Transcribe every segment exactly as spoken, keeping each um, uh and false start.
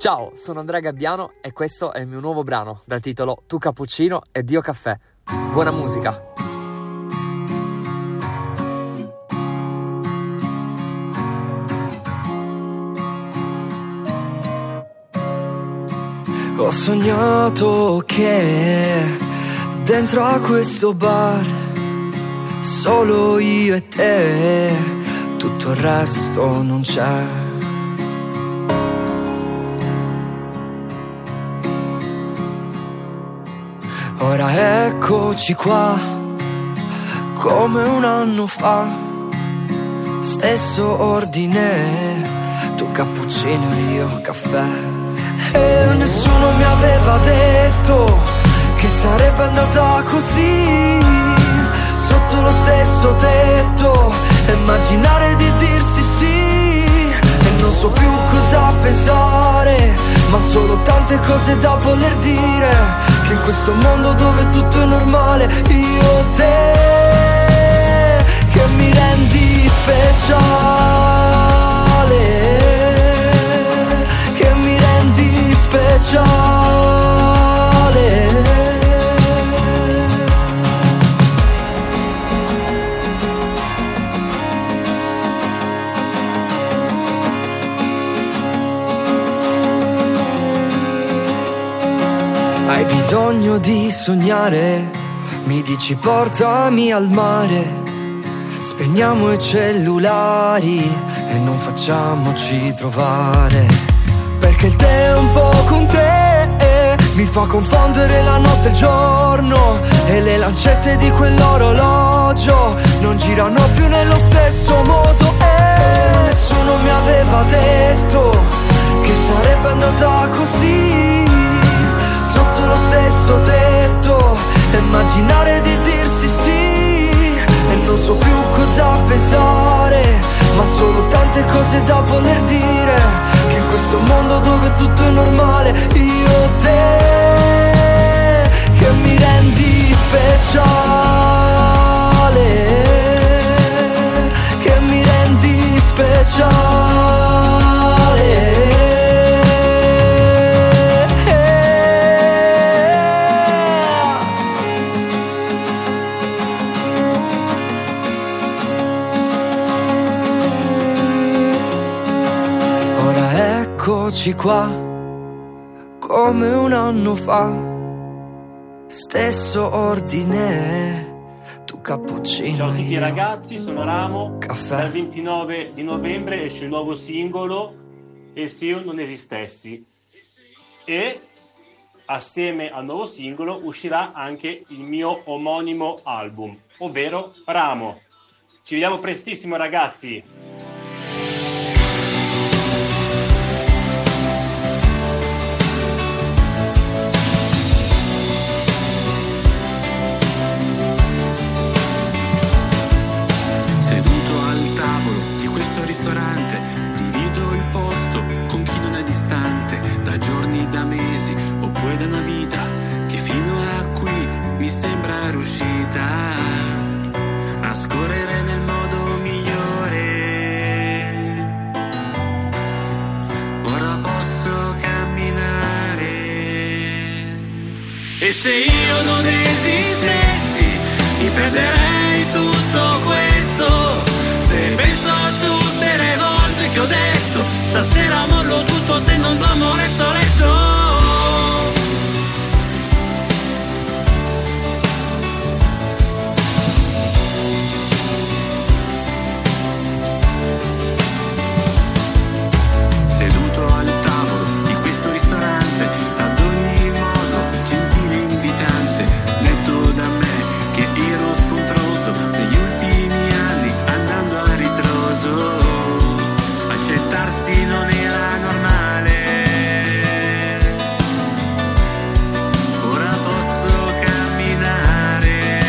Ciao, sono Andrea Gabbiano e questo è il mio nuovo brano dal titolo Tu Cappuccino e Dio Caffè. Buona musica! Ho sognato che dentro a questo bar solo io e te, tutto il resto non c'è. Ora eccoci qua, come un anno fa, stesso ordine, tu cappuccino e io caffè. E nessuno mi aveva detto che sarebbe andata così, sotto lo stesso tetto, immaginare di dirsi sì. E non so più cosa pensare, ma solo tante cose da voler dire, che in questo mondo dove tutto è normale, io te, che mi rendi speciale, che mi rendi speciale. Hai bisogno di sognare, mi dici portami al mare, spegniamo i cellulari e non facciamoci trovare, perché il tempo con te mi fa confondere la notte e il giorno, e le lancette di quell'orologio non girano più nello stesso modo. E nessuno mi aveva detto che sarebbe andata così, sotto lo stesso tetto, immaginare di dirsi sì. E non so più cosa pensare, ma solo tante cose da voler dire, che in questo mondo dove tutto è normale, io te, che mi rendi speciale, che mi rendi speciale. Eccoci qua, come un anno fa, stesso ordine, tu cappuccino. Ciao a tutti io ragazzi, sono Ramo. caffè. Dal ventinove di novembre esce il nuovo singolo E se io non esistessi, e assieme al nuovo singolo uscirà anche il mio omonimo album, ovvero Ramo. Ci vediamo prestissimo ragazzi. Ristorante, divido il posto con chi non è distante, da giorni, da mesi, oppure da una vita che fino a qui mi sembra riuscita a scorrere nel modo migliore. Ora posso camminare. E se io non esistessi, mi perderei tutto questo. Se penso a tutte le volte che ho detto stasera mollo tutto, se non dormo resto letto. Seduto al tavolo di questo ristorante, ad ogni modo gentile e invitante, detto da me che ero scontroso negli ultimi anni, andando a ritroso, accettarsi non era normale. Ora posso camminare.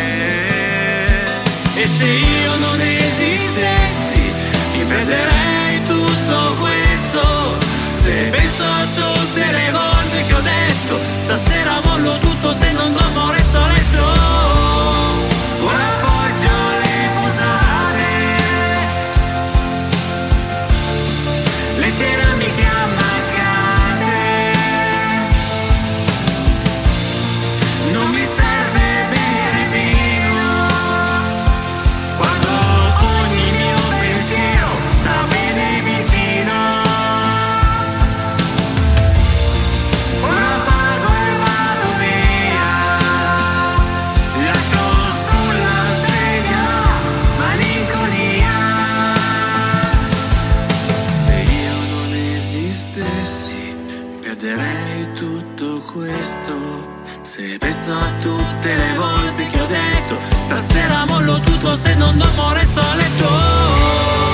E se io non esistessi, mi perderei tutto questo. Se penso a tutte le volte che ho detto stasera mollo tutto, se non dormo resto a letto. Ora appoggio le posate, le ceramiche ammaccate, ripeterei tutto questo se penso a tutte le volte che ho detto stasera mollo tutto, se non dormo resto a letto.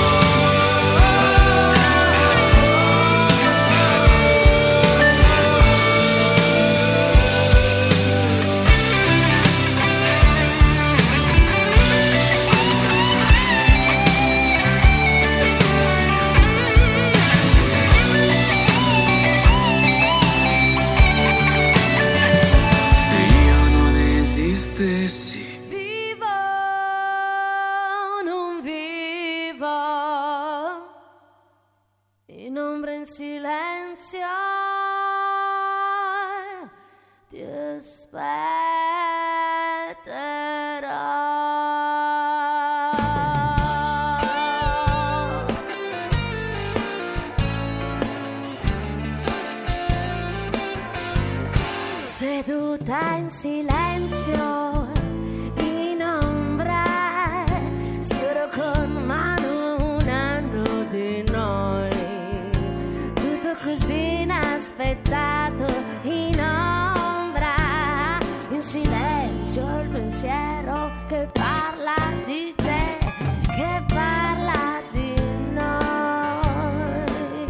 Seduta in silenzio, in ombra, sfioro con mano un anno di noi. Tutto così inaspettato, in ombra, in silenzio il pensiero che parla di te, che parla di noi.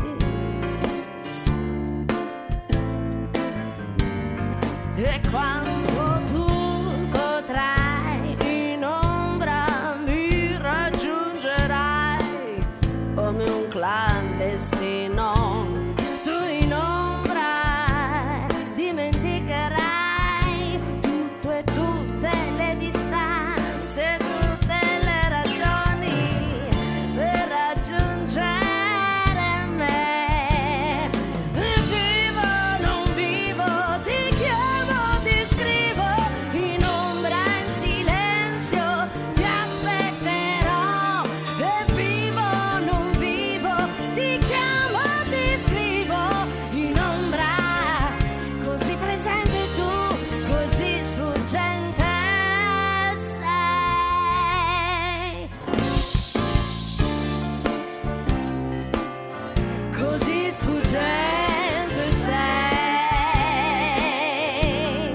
E quando tu potrai in ombra mi raggiungerai come un clandestino. Tu in ombra dimenticherai tutto e tutte le distanze, tutte le ragioni per raggiungere me. Vivo, non vivo, ti chiamo, ti scrivo, in ombra, in silenzio, ti aspetterò. E vivo, non vivo, ti chiamo, ti scrivo, in ombra, così presente tu, così sfuggente sei. Così sfuggente sei.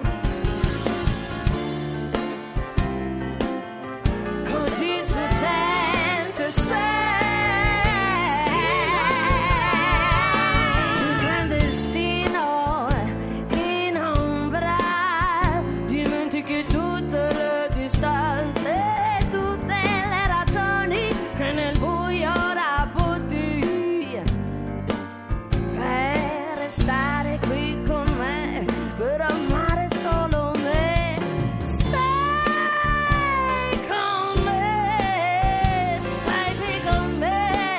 Così sfuggente sei. Tu clandestino, in ombra, dimentichi tutte le distanze, tutte le ragioni che nel buio ora butti per restare qui con me, per amare solo me. Stai con me, stai qui con me.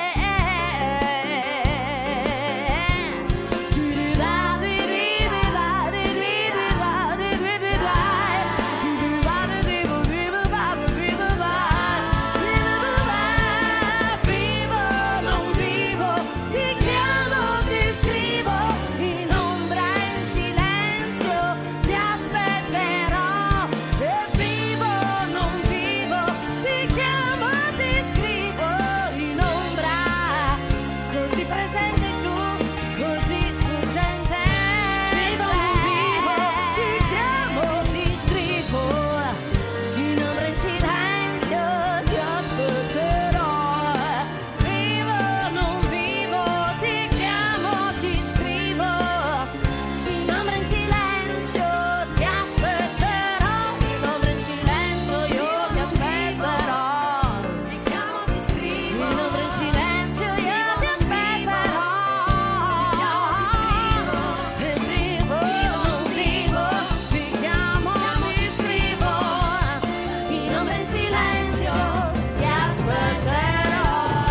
Vivo, non vivo, ti chiamo, ti scrivo, in ombra, in silenzio, ti aspetterò. E vivo, non vivo, ti chiamo, ti scrivo, in ombra, così presente tu, così sfuggente vivo, non vivo, ti chiamo, ti scrivo, in ombra, in silenzio, ti aspetterò. Vivo, non vivo, ti chiamo, ti scrivo, in ombra, in silenzio, ti aspetterò. In ombra, in silenzio, io ti aspetterò. Ti chiamo, ti scrivo, in ombra, in silenzio, io ti aspetterò. Ti chiamo, ti scrivo, e vivo, non vivo, ti chiamo, ti scrivo, in ombra, in silenzio, ti aspetterò.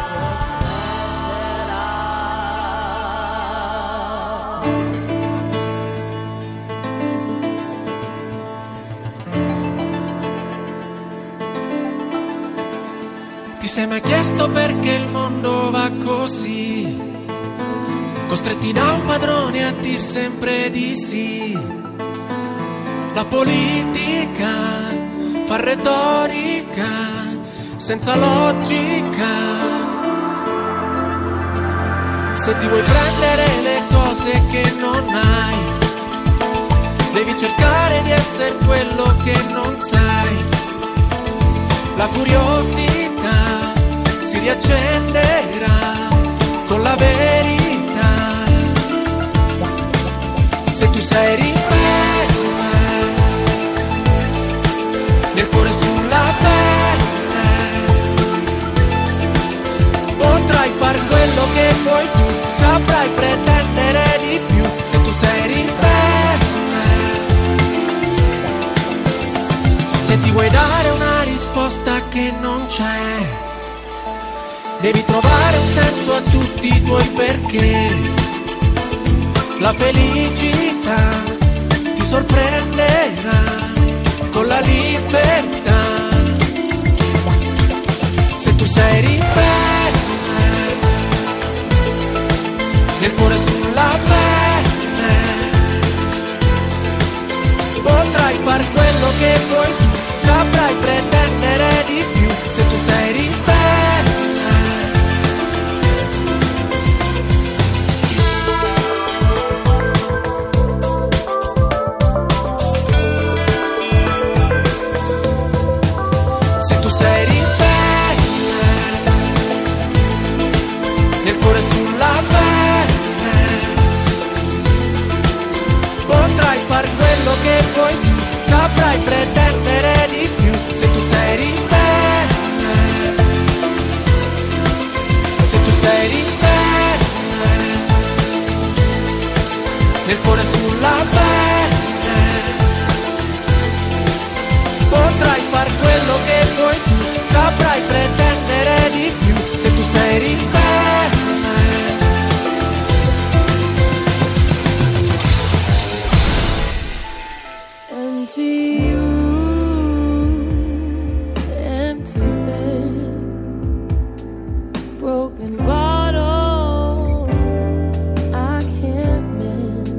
Ti sei mai chiesto perché il mondo va così? Costretti da un padrone a dir sempre di sì. La politica fa retorica senza logica. Se ti vuoi prendere le cose cose che non hai. Devi cercare di essere quello che non sei. La curiosità si riaccenderà con la verità. Se tu sei ribelle, nel cuore sulla pelle, potrai far quello che vuoi tu, saprai pretendere di più. Se tu sei ribelle, se ti vuoi dare una risposta che non c'è, devi trovare un senso a tutti i tuoi perché. La felicità ti sorprenderà con la libertà. Se tu sei ribelle, nel cuore sulla pelle, potrai far quello che vuoi tu, saprai pretendere di più. Se tu sei ribelle, se tu sei ribelle, nel cuore sulla pelle, potrai far quello che vuoi tu, saprai pretendere di più. Se tu sei ribelle, se tu sei ribelle, nel cuore sulla pelle, potrai far quello che vuoi tu, saprai pretendere di più. Se tu sei ribelle, empty room, empty bed, broken bottle I can't mend.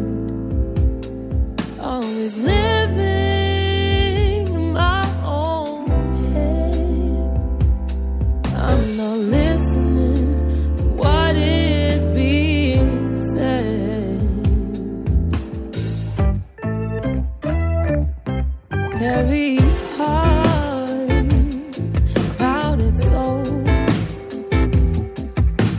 Always living in my own head. I'm not listening to what is being said. Heavy heart, clouded soul,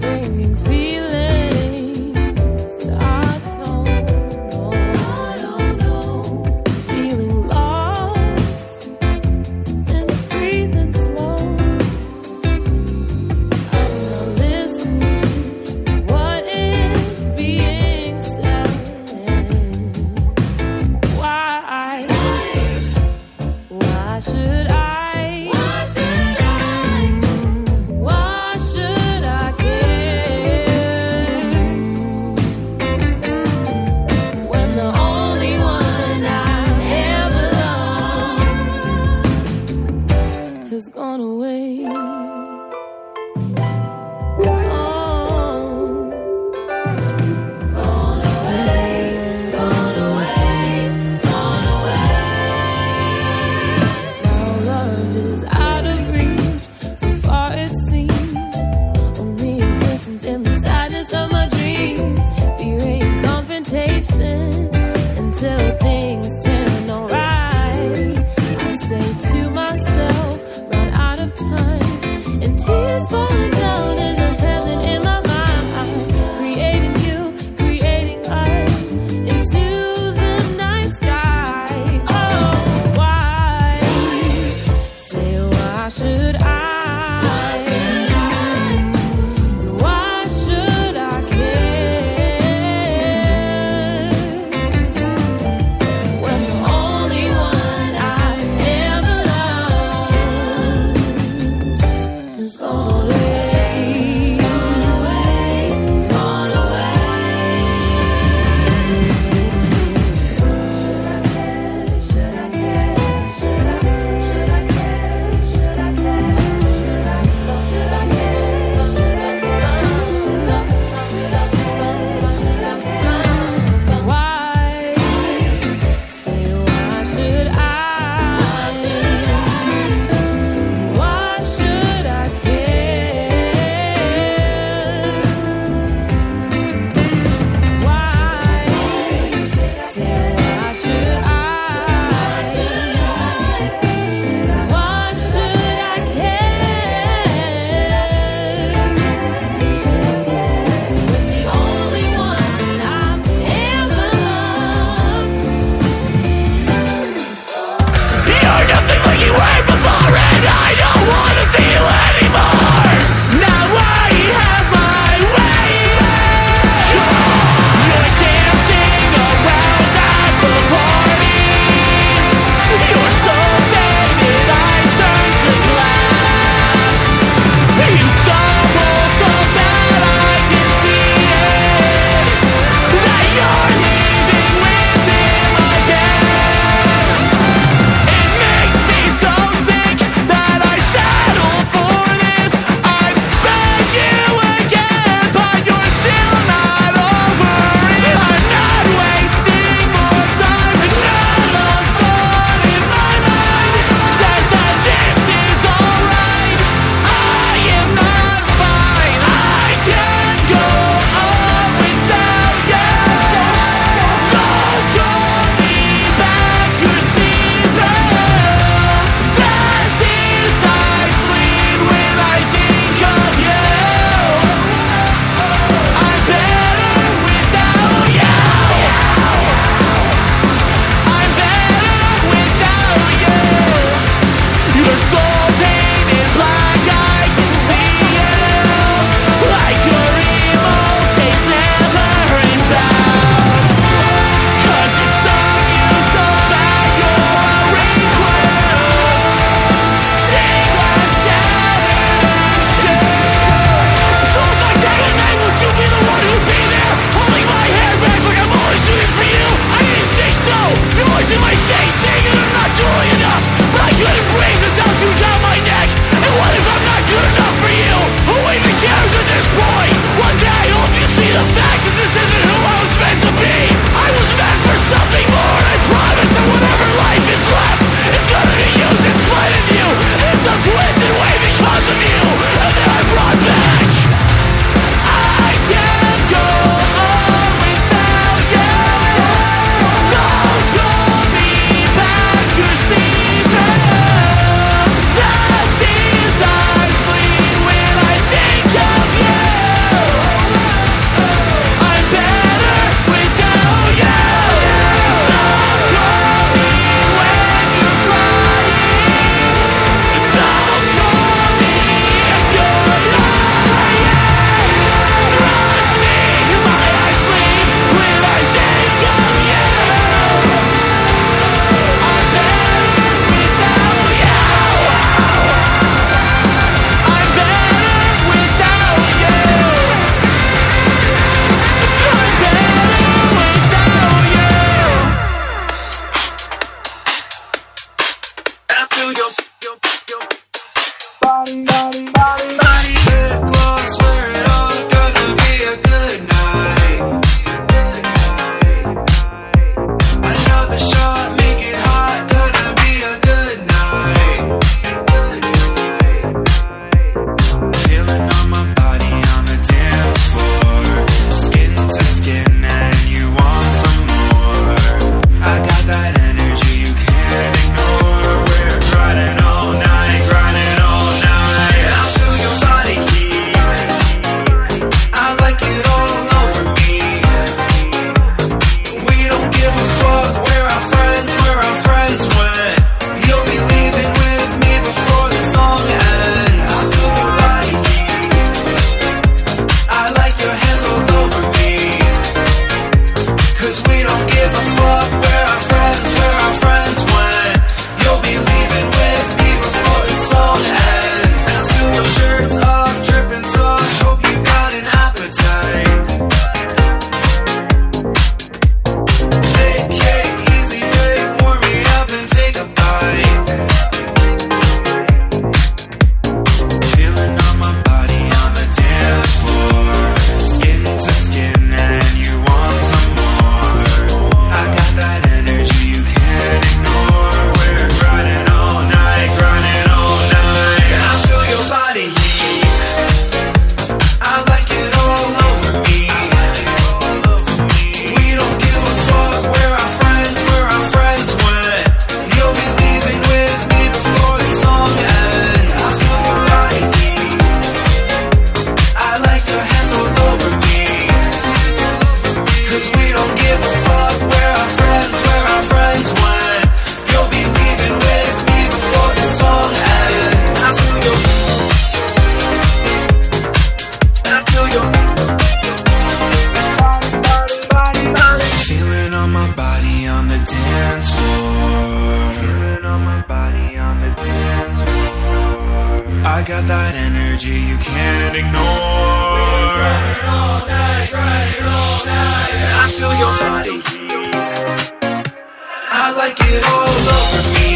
energy you can't ignore. Grind it all night, grind it all night. I feel your body heat. I like it all over me.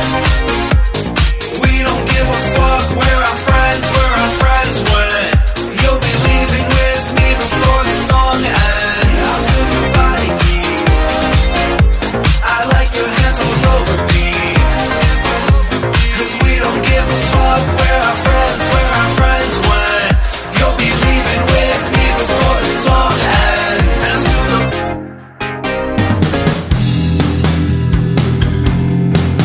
We don't give a fuck where our friends, where our friends went. You'll be leaving with me before the song ends. I feel your body heat. I like your hands all over me. Cause we don't give a fuck where our friends, where our friends went. You'll be leaving with me before the song ends.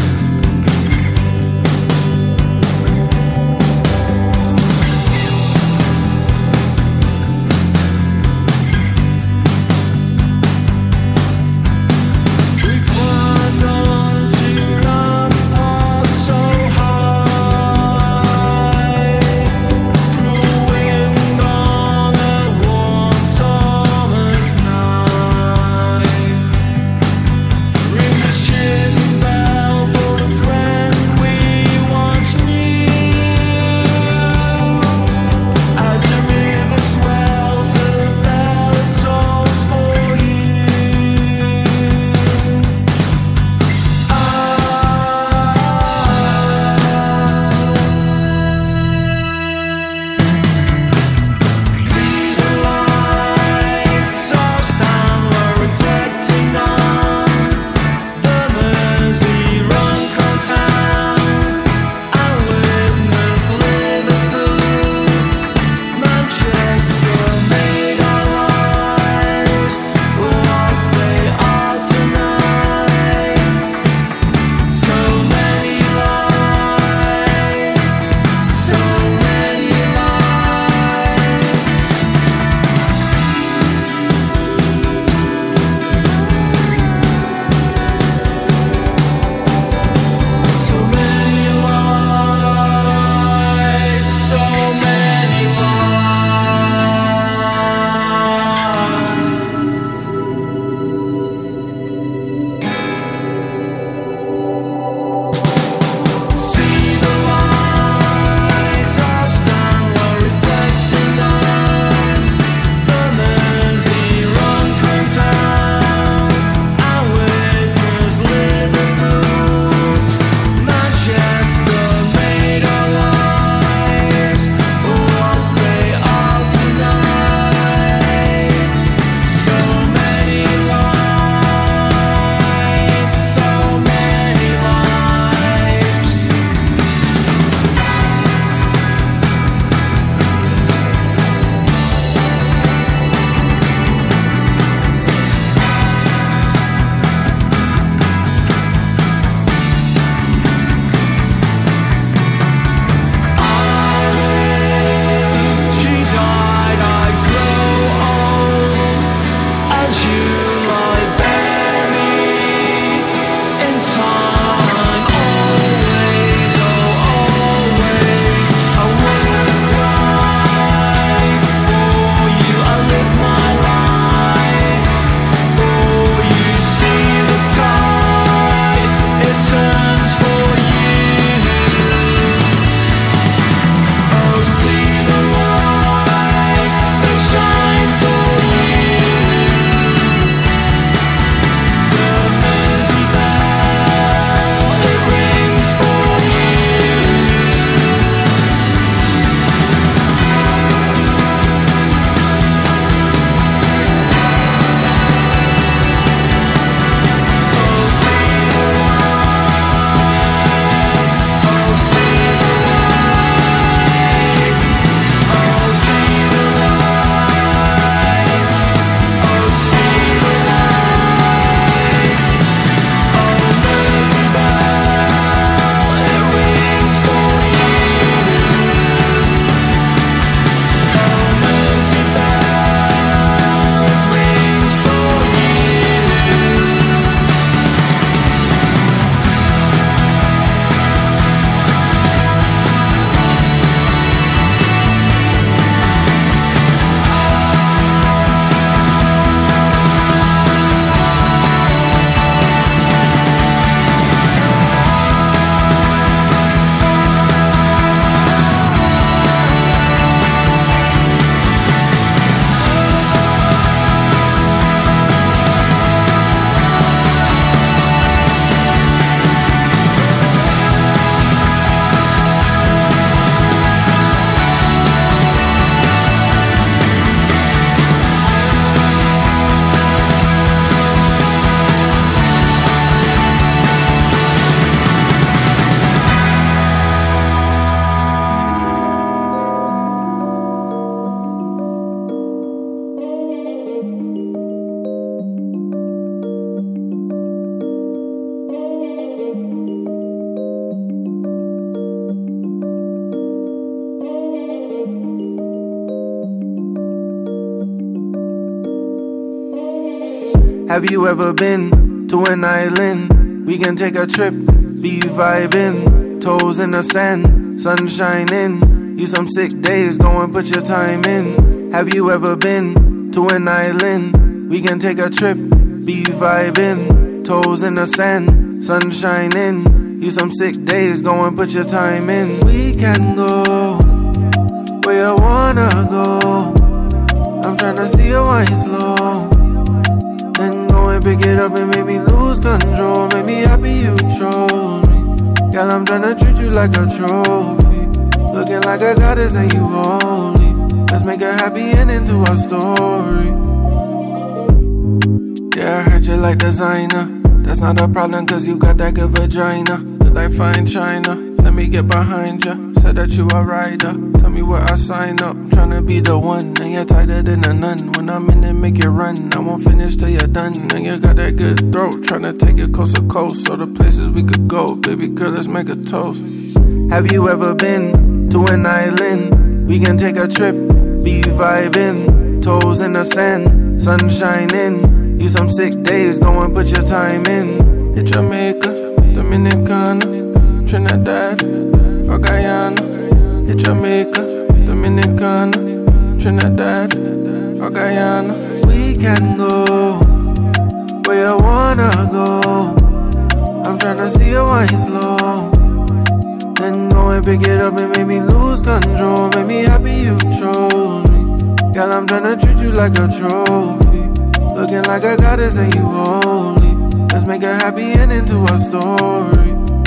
Have you ever been to an island? We can take a trip, be vibing, toes in the sand, sun shining. You some sick days, go and put your time in. Have you ever been to an island? We can take a trip, be vibing, toes in the sand, sun shining. You some sick days, go and put your time in. We can go where I wanna go. I'm tryna see your wine slow. Then go and pick it up and make me lose control. Make me happy you chose me. Girl, I'm tryna treat you like a trophy. Looking like a goddess and you holy. Let's make a happy ending to our story. Yeah, I heard you like designer. That's not a problem cause you got that good vagina. Look like fine china. Let me get behind ya. Said that you a rider. Tell me where I sign up. I'm tryna be the one. And you're tighter than a nun. When I'm in it, make it run. I won't finish till you're done. And you got that good throat. Tryna take it coast to coast. So the places we could go. Baby girl, let's make a toast. Have you ever been to an island? We can take a trip, be vibing, toes in the sand, sun shining. You some sick days, go and put your time in. Hit Jamaica, Dominicana, Trinidad, or Guyana. Hit Jamaica, Dominicana, Trinidad, or Guyana. We can go where I wanna go. I'm tryna see your wine slow. Then go and pick it up and make me lose control. Make me happy you chose me. Girl, I'm tryna treat you like a trophy. Looking like a goddess and you holy. Let's make a happy ending to our story.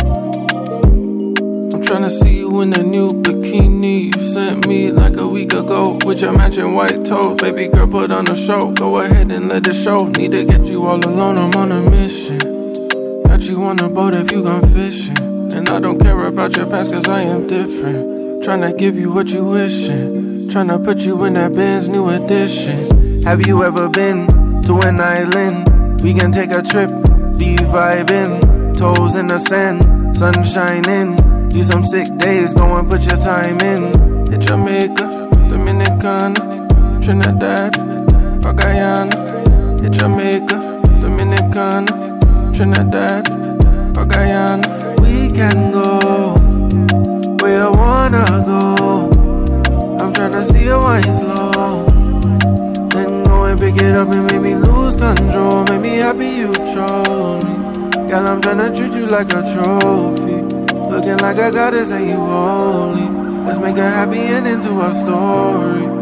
I'm tryna see you in a new bikini. You sent me like a week ago with your matching white toes. Baby girl, put on a show. Go ahead and let it show. Need to get you all alone, I'm on a mission. Got you on a boat if you gone fishing. And I don't care about your past cause I am different. Tryna give you what you wishing. Tryna put you in that Benz new edition. Have you ever been to an island? We can take a trip, be vibing, toes in the sand, sun shining. You some sick days, go and put your time in. Hit Jamaica, Dominicana, Trinidad, or Guyana. Hit Jamaica, Dominicana, Trinidad, or Guyana. We can go where I wanna go. I'm tryna see your wine slow. Then go and pick it up and make me lose control. Make me happy you chose me. Girl, I'm tryna treat you like a trophy. Looking like a goddess and you holy. Let's make a happy ending to our story.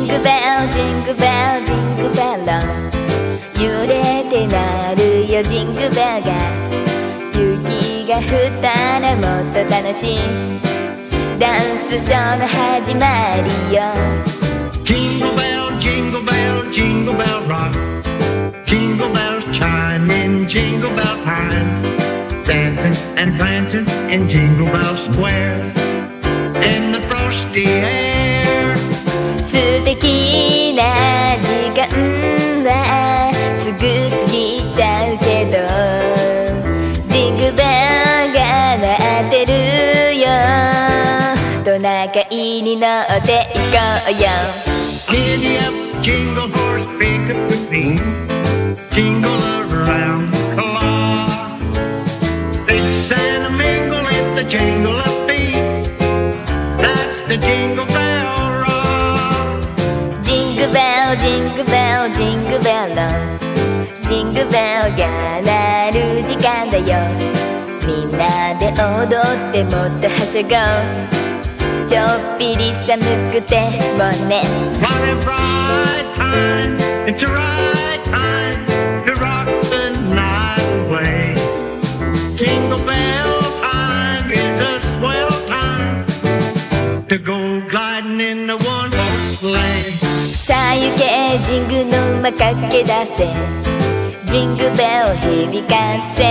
Jingle bell, jingle bell, jingle bell 揺れてなるよジングベルが雪が降ったらもっと楽しいダンスショーの始まりよ Jingle bell, jingle bell, jingle bell rock Jingle bells chiming, jingle bell time Dancing and prancing in Jingle Bell Square In the frosty air 素敵な時間はすぐ過ぎちゃうけどジングベルが鳴ってるよトナカイに乗って行こうよ Giddy up, jingle horse, pick up the beat Jingle around the clock Mix and mingle in the jingle of beat That's the Jingle Bell Rock Jingle bell, jingle bell, jingle bell ジングベルが鳴る時間だよみんなで踊ってもっとはしゃごうちょっぴり寒くてもね What a right time, it's a right time to rock the night away Jingle bell time is a swell time to go gliding in the one-horse sleigh さあ行けジングの馬かけ出せジングベル響かせ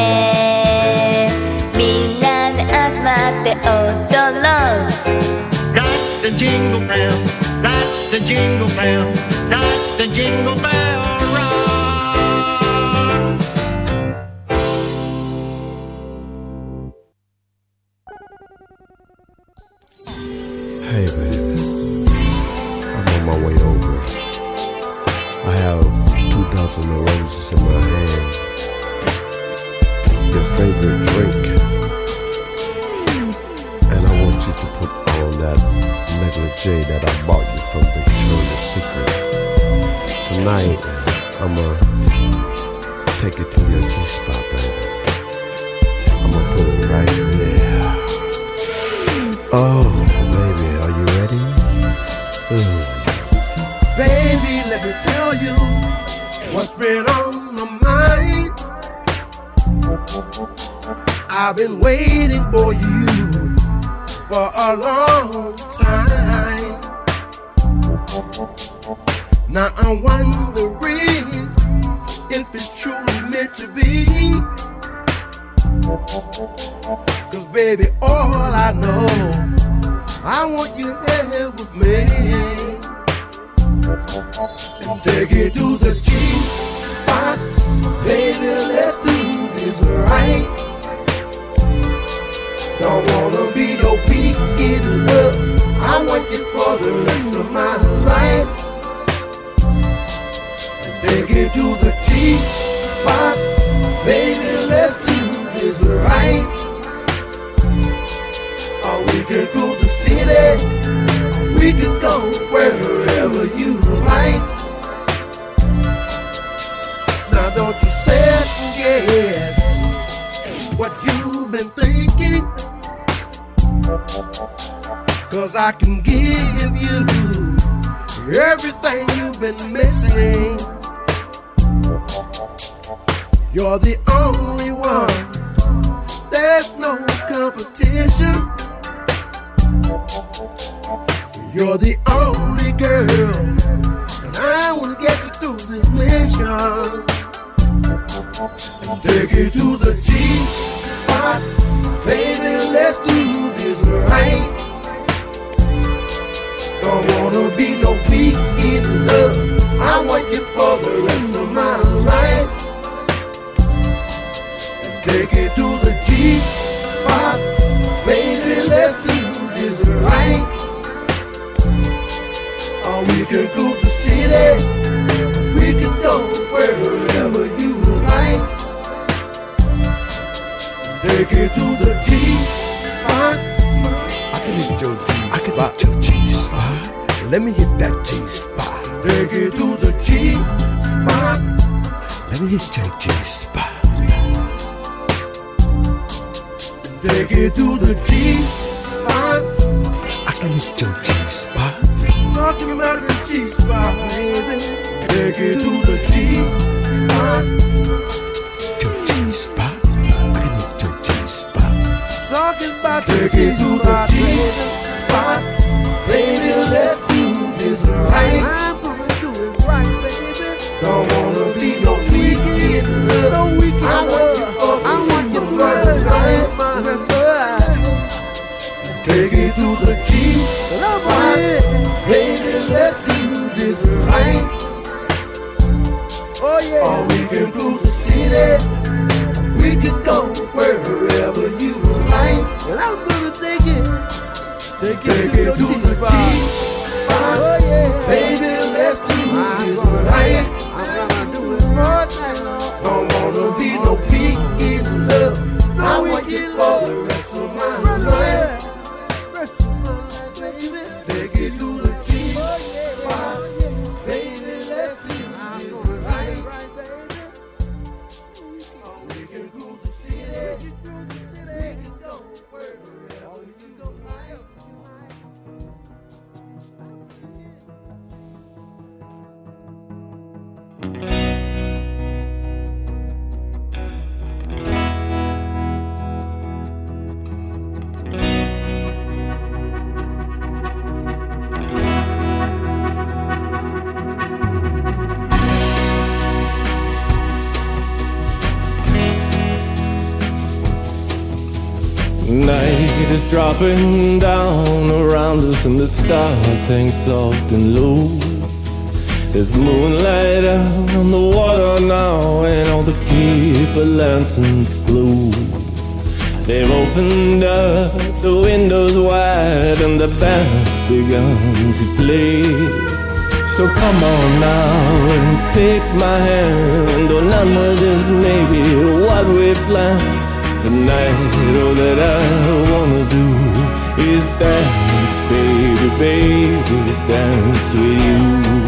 みんなで集まって踊ろう That's the jingle bell, that's the jingle bell, that's the jingle bell rock Hey baby, I'm on my way over I have two dozen of roses in my hand Your favorite drink And I want you to put on that negligee that I bought you from Victoria's Secret Tonight, I'ma take it to your G-spot, baby I'ma put it right there Oh, baby, are you ready? Ooh. Baby, let me tell you what's been on my mind. I've been waiting for you for a long time. Now I'm wondering if it's truly meant to be. Cause baby, all I know, I want you here with me. And take it to the G-spot, baby, let's do this right. Don't wanna be your weekend love, I want you for the rest of my life. And take it to the G-spot, baby, let's do this right. Or we can go to the city, or we can go wherever you like. Now don't you second guess what you've been thinking, cause I can give you everything you've been missing. You're the only one, there's no competition. You're the only girl, and I wanna get you through this mission. And take it to the G-spot, baby, let's do this right. Don't wanna be no weekend love, I want you for the rest of my life. And take it to the G-spot, baby, let's do this right. Or we can go to the city, we can go wherever you like. Take it to the G-spot, I can hit your G-spot, I can hit your G-spot. Let me hit that G-spot. Take it to the G-spot, let me hit your G-spot. Take it to the G-spot, I can hit your G-spot. talking about the G-spot, baby. Take it to the G-spot. Your G-spot. I need your G-spot. Talking about take it to the G-spot. Baby, let's do this right. I'm gonna do it right, baby. Don't wanna be no weekend love. No weekend I want you up. I want you to right, right, right. Take it to the G-spot. Baby, let's do this right. Oh yeah. Or we can cruise the city. We can go wherever you like. And I'm gonna take it. Take it, take it to the G-spot. Oh yeah. Baby, let's do this right. I'm gonna do it all night long. Don't wanna be no peak in love. I want you for the rest of my life. Rest of my life, baby. Take it to the G-spot. Baby, let's do this right. Oh, we can cruise the city. We can go wherever you go. Night is dropping down around us and the stars hang soft and low. There's moonlight out on the water now and all the paper lanterns glow. They've opened up the windows wide and the band's begun to play. So come on now and take my hand, oh none of this may be what we planned. Tonight, all that I wanna do is dance, baby, baby, dance with you.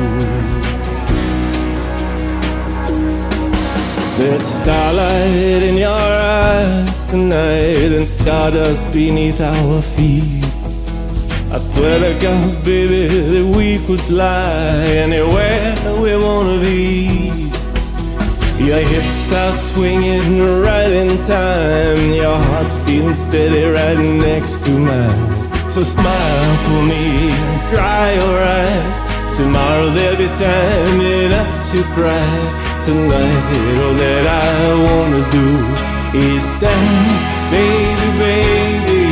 There's starlight in your eyes tonight and stardust beneath our feet. I swear to God, baby, that we could fly anywhere we wanna be. Your hips are swinging right in time. Your heart's beating steady right next to mine. So smile for me and dry your eyes. Tomorrow there'll be time enough to cry. Tonight all that I wanna do is dance, baby, baby,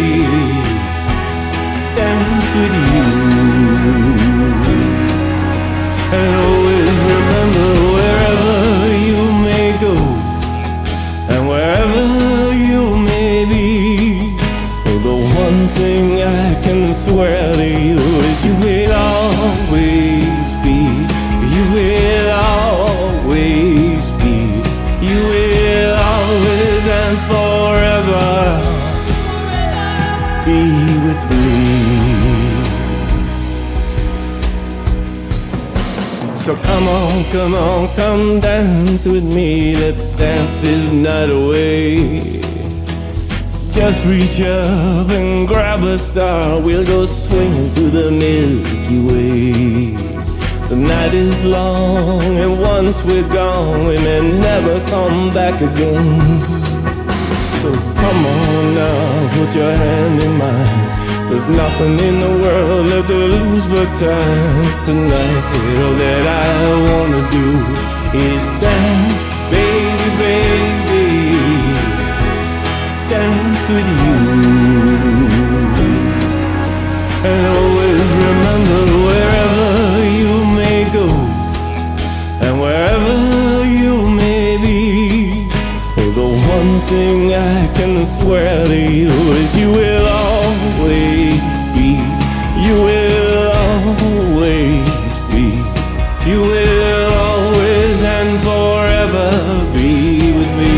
dance with you. And always remember wherever you may go and wherever you may be, the one thing I can swear to you is you will always be, you will always be, you will always and forever be with me. So come on, come on, come dance with me. Let's dance this night away. Just reach up and grab a star. We'll go swinging through the Milky Way. The night is long and once we're gone, we may never come back again. So come on now, put your hand in mine. There's nothing in the world left to lose but time. Tonight, all that I wanna do is dance, baby, baby, dance with you. And always remember wherever you may go and wherever you may be, the one thing I can swear to you is you will always be, you will always be, you will always and forever be with me.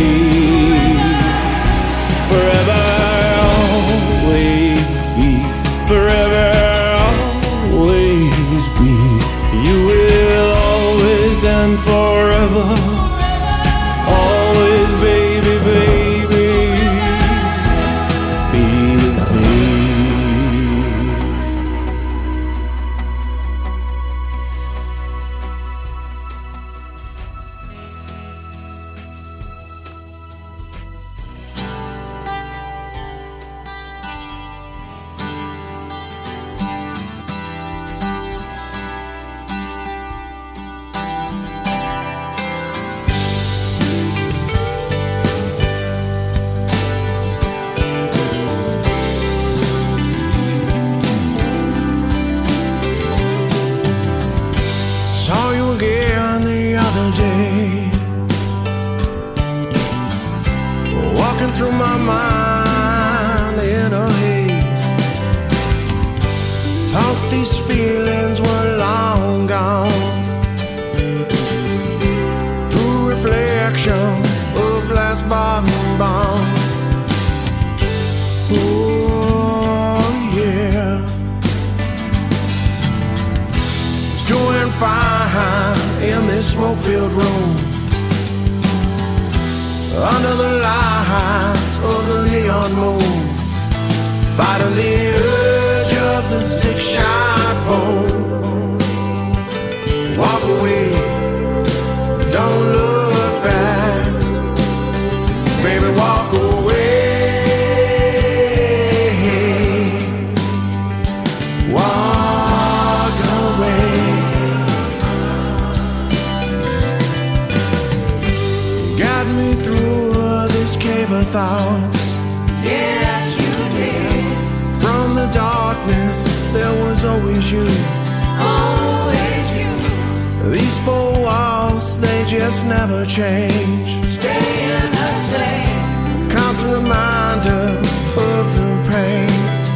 Forever, always be, forever, always be, you will always and forever, always, baby, baby. thought these feelings were long gone. Through reflection of glass bonbons. Oh yeah, was doing fine in this smoke-filled room, under the lights of the neon moon, fighting the urge of the six-shot bone. Walk away, don't look back, baby, walk away. Walk away. Got me through this cave of thoughts. Yes, you did. From the darkness, there was always you. Always you. These four walls, they just never change. Staying the same. Constant reminder of the pain.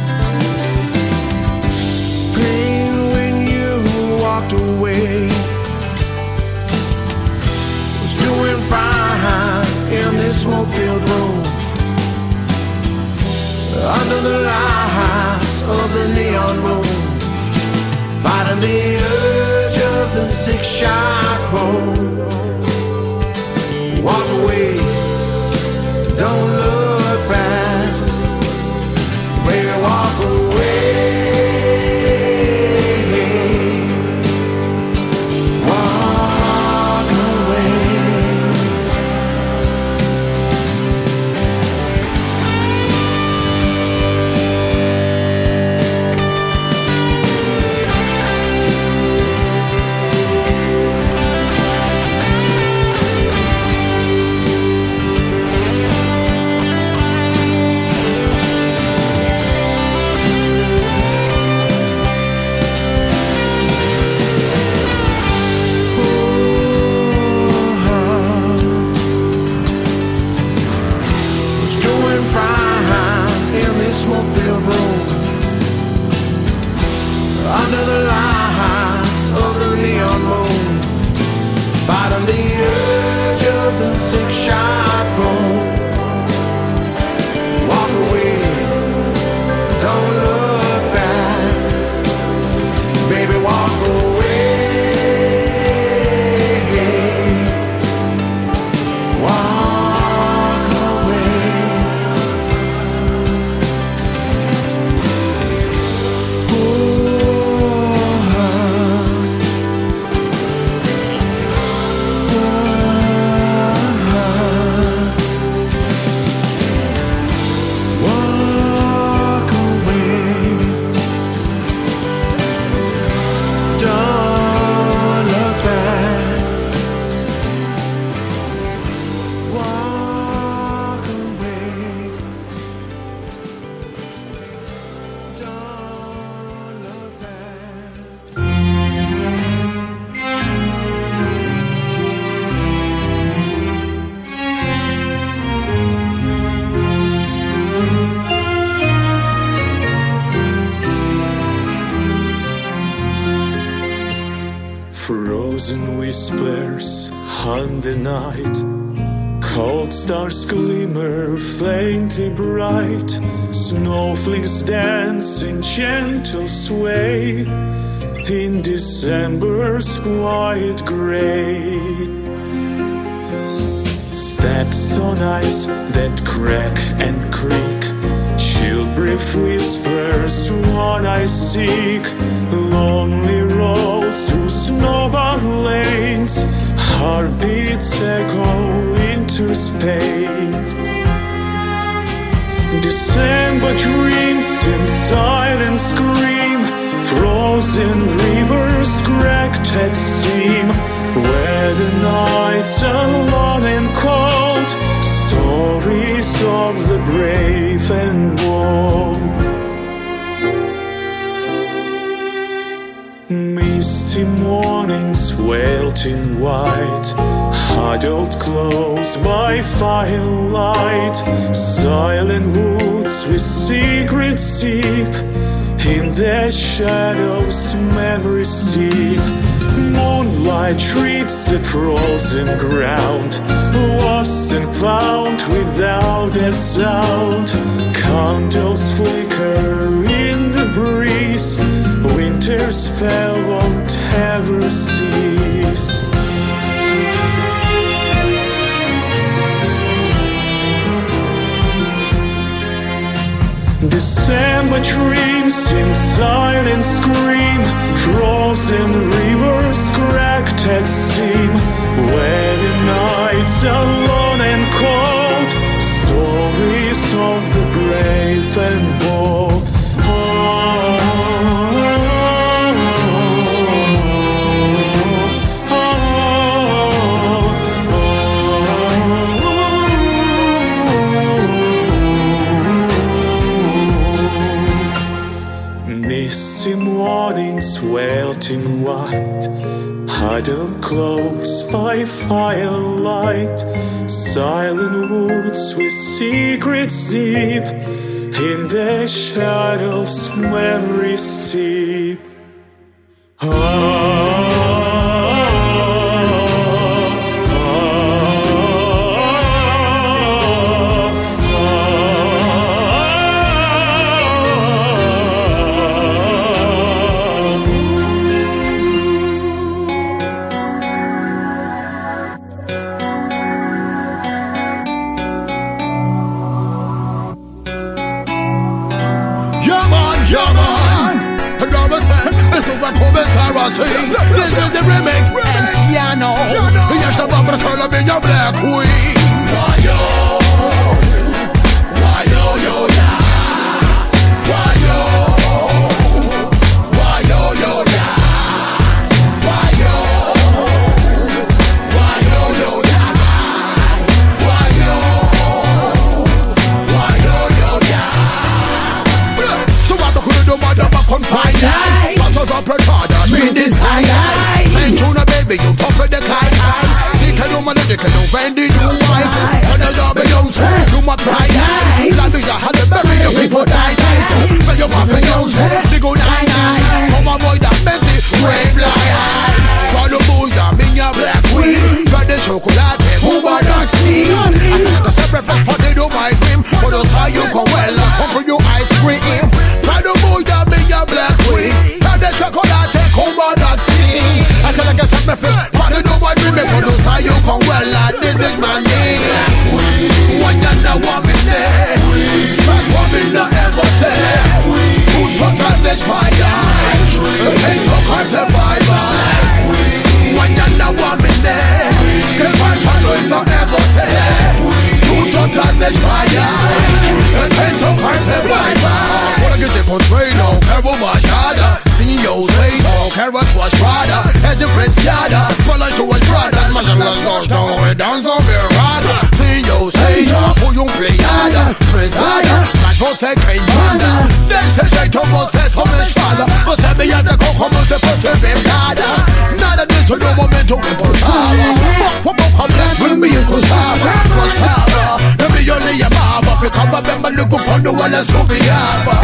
Pain when you walked away. Was doing fine in this smoke-filled room, under the lights of the neon moon, fighting the urge of the six-shot bone. Walk away, don't look back, baby, walk away. Walk away. Under the lights of the neon moon, fighting the urge of the six-shot bone. Walk away, don't look back, baby, walk away. Walk away. Frozen whispers on the night, cold stars glimmer faintly bright, snowflakes dance in gentle sway in December's quiet gray. Steps on ice that crack and creak, chill brief whispers what I seek, lonely roads through snowbound lanes, heartbeats echo into space. December dreams in silent scream, frozen rivers cracked at seam, where the nights are long and cold, stories of the brave and bold. Misty mornings veiled in white, huddled close by firelight, silent woods with secrets deep, In the shadows memories deep, moonlight treats the frozen ground, lost and found without a sound. Candles flicker in the breeze, winter's spell won't ever cease. December dreams in silent scream, frozen rivers cracked at seam, where the nights are alone and cold, stories of the brave and bold. Mornings swelled in white, huddled close by firelight, silent woods with secrets deep, in the shadows memories sleep. Oh. This is the remix, and piano. Yes, the bumper color be your black queen. Why yo? Why yo yo ya? Why yo? Why yo yo ya? Why yo? Why yo yo ya? Why yo? Why yo yo ya? So what the could do mother back on fire? What's up retarded? Me desire. Send tuna baby, you talk with the kite. See can you man they can do Fendi do white. And the love you say, you my pride. Let me ya have the bury you people die die. Say you my friends, they go nine nine. Come on boy that messy, brave lion. Follow Buddha, me your black queen. Got the chocolate, move on that steam. I got the separate back, but they do my dream. For those how you go well, come for your ice cream. Follow Buddha, me your black queen. The chocolate take over that steam. I feel like a sacrifice, but I don't want to make for those how you come well, like this is my name. When you're not woman there, some woman not ever say, who's for this fire? Ain't no heart to buy by. When you're not woman there, the part of noise don't ever say, who's for this fire? Ain't no heart to buy by. Wanna get the control now, careful my shadow. Yo, say so, carrot was brother, as a friend's yada, follow to a brother, Majalas goes down, we dance on the rada. See yo, say so, who you play yada, Prince Ada, Flash for second banda. Then say say to você, so much father, você me yada, go como se fosse bem nada. Nada disso no momento importava. What what come back with me and Gustavo, Gustavo, the me only a baba, ficava bem maluco quando ela subiava.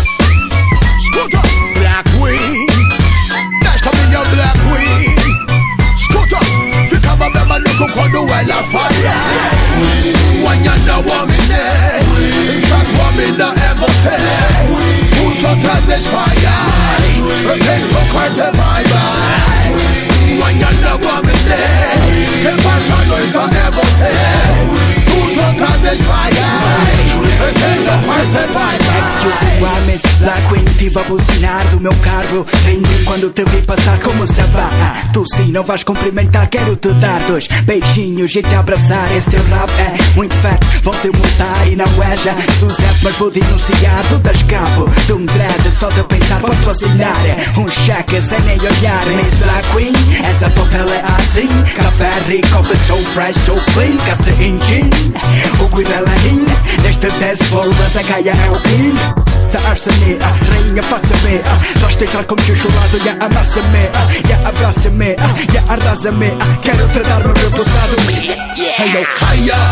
Escuta! Black queen, that's coming your black queen. Scooter, ficava bem maluco quando ela falha. When you're not woman there, that woman not ever say, who's so tras this fire? They took her to bye bye. When you're not woman there, the part of noise don't ever say, who's so tras this fire? They took her to bye bye. Excuse me, Miss Black Queen, tive a buzinar do meu carro. Rendi quando te vi passar como se vá. Tu sim, não vais cumprimentar, quero te dar dois beijinhos e te abraçar. Esse teu rap é muito fat, vão te multar e não é já Suzette, mas vou denunciar. Tu das cabo de um dread, só de pensar posso assinar um cheque sem nem olhar. Miss Black Queen, essa tua pele é assim. Café rico, coffee so fresh, so clean. Caça engine, o cuidalahin. Neste dez volvas a caia é o pin. Ta arsa-me, rainha faça-me. Rastejar como chuchulado, já amassa-me, já abraça-me, já arrasa-me. Quero te dar meu repousado. Hello, hiya.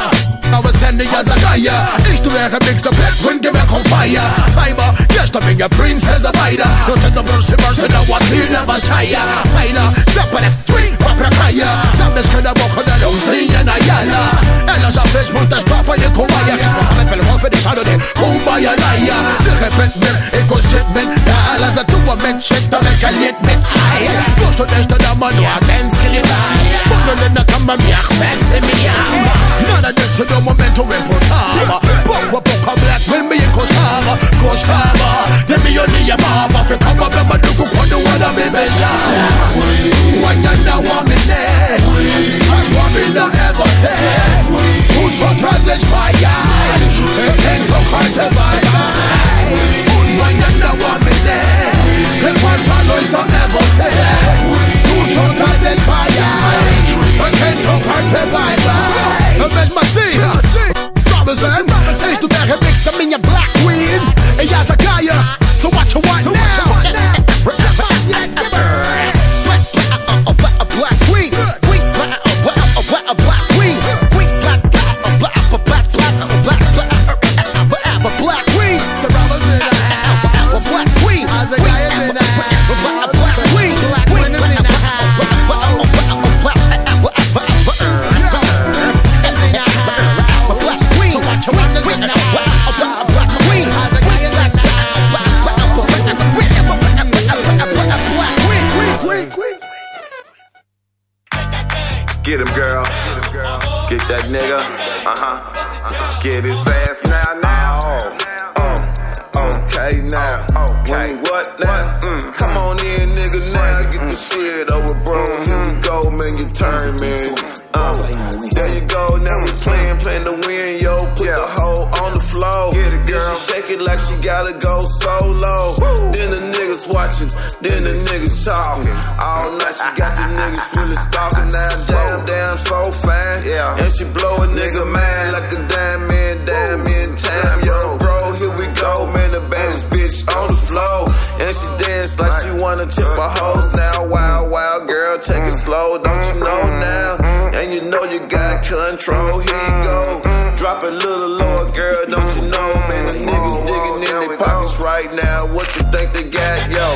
aber Sandy as a Geier. Ich du wäre mix the black wind, give me on fire. Cyber, yes, the finger princess a biter. Don't tell the verse, verse, and I want clean up a shire. Sailor, zappa the string, papra kaya. Sabes que la boca de los ríen a yala. Ella ya fez muchas papas de Kumbaya. Slap el golpe de shadow de Kumbaya Naya. De repente, el conceptment. Alas a tu men, shit, the calientment. Ay, mucho de esta dama no aten skinny lie. Puno de na cama mi acfesse mi ama. Nada de eso no momento reportaba. Poco a poco black will me encostaba. Costaba, de mi yo ni llamaba. Fue como a beba duco cuando era mi bella. When you know I'm in there, what me not ever said. Who's for trust this fire? It can't so hard to buy. When you know I'm in there, and what Talois I ever said. Who's for trust this fire? It can't so hard to buy. Mas Marcia, Robinson, ich du wäre mixed the minha black queen. Ella is a Gaia, so what you want now? Black queen, queen, black, black, black queen, queen, black, black, black, black, black, black, black queen. The robbers in the house. Black queen, as a guy in the house. Black queen, black queen in the house. Black queen, so what you want to win now? Black queen, as a guy in the house. Black queen, queen, queen. Get him, girl. Get that nigga. Uh huh. Get his ass now, now. Oh, okay, now. Okay, what now? Mm. Come on in, nigga, now. Get the shit over, bro. Here we go, man. You turn, man. Uh, there you go. Now we playing, playing to win, yo. Put the hoe on the floor. Get it, girl. She shake it like she gotta go solo. Then the niggas watching, then the niggas talking. All night she got the niggas really stalking. Now damn, damn, so fine. Yeah. And she blow a nigga man like a diamond, diamond time. Yo, bro, here we go, man. The baddest bitch on the floor. And she dance like she wanna tip her hoes. Now, wild, wild girl, take it slow. Don't you know now? And you know you got control. Here you go. Drop it a little lower, girl. Don't you know, man? The niggas digging in their pockets right now. What you think they got, yo?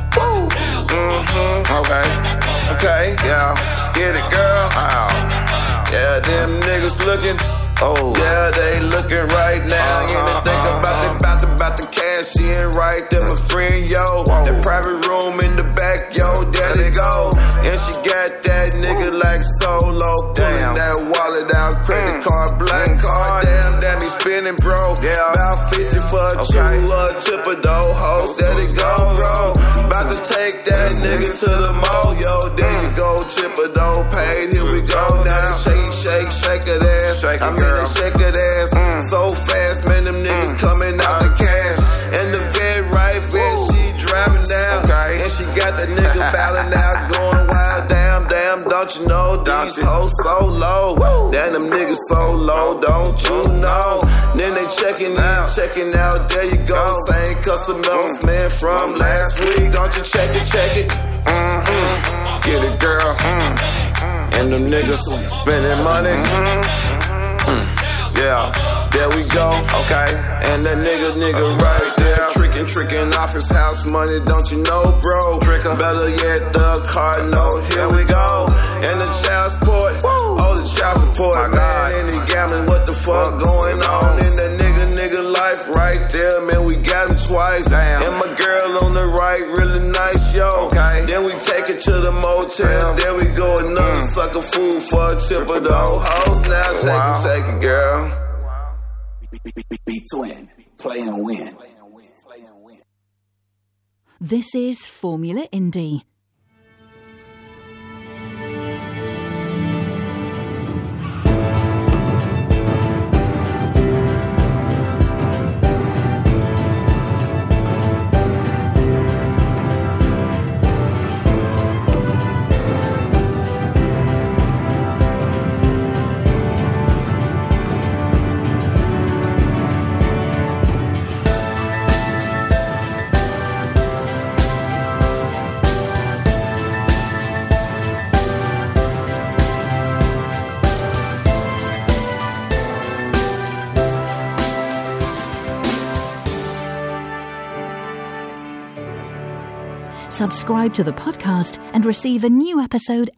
Mm-hmm. Okay. Okay. Yeah. Get it, girl. Wow. Yeah, them niggas looking. Oh. Yeah, they looking right now. Uh-huh, you ain't think uh-huh. about the about the about the cash in right there, my friend, yo. Whoa. That private room in the back, yo. There they go. And she got that nigga like solo. Pulling that wallet out, credit mm. card, black mm. card. Damn, damn, he spinning, bro. Yeah. About fifty for a okay. chew, a chip a dough host. There they go, bro. About to take that nigga to the mall, yo. There you go, chip a dough paid. Here we go. Now shake, shake, shake that ass. I mean, they shake that ass mm. so fast, man. Them niggas mm. coming out the cash. And the vet right where she driving down. Okay. And she got the nigga ballin' out, going wild. Damn, damn, don't you know these hoes so low? Woo. Damn, them niggas so low, don't you know? Then they checking out, checking out. There you go, same customers, mm. man, from last week. Don't you check it, check it? Mm-hmm. Get it, girl. Mm. And them niggas spending money. Mm-hmm. Mm. Yeah, there we go, okay. And that nigga, nigga right there, tricking, tricking off his house money, don't you know, bro? Tricker. Better yet, the car note, here we go. And the child support, oh, the child support, my man. God. And he gambling, what the fuck going on in that nigga, nigga life right there, man. We got him twice. Damn. And my girl on the right, really nice, yo. Okay. Then we take it to the motel. There we go, another mm. sucker food for a tip of the whole house. Now take wow. it, take it, girl. Be twin, play and win. This is Formula Indie. Subscribe to the podcast and receive a new episode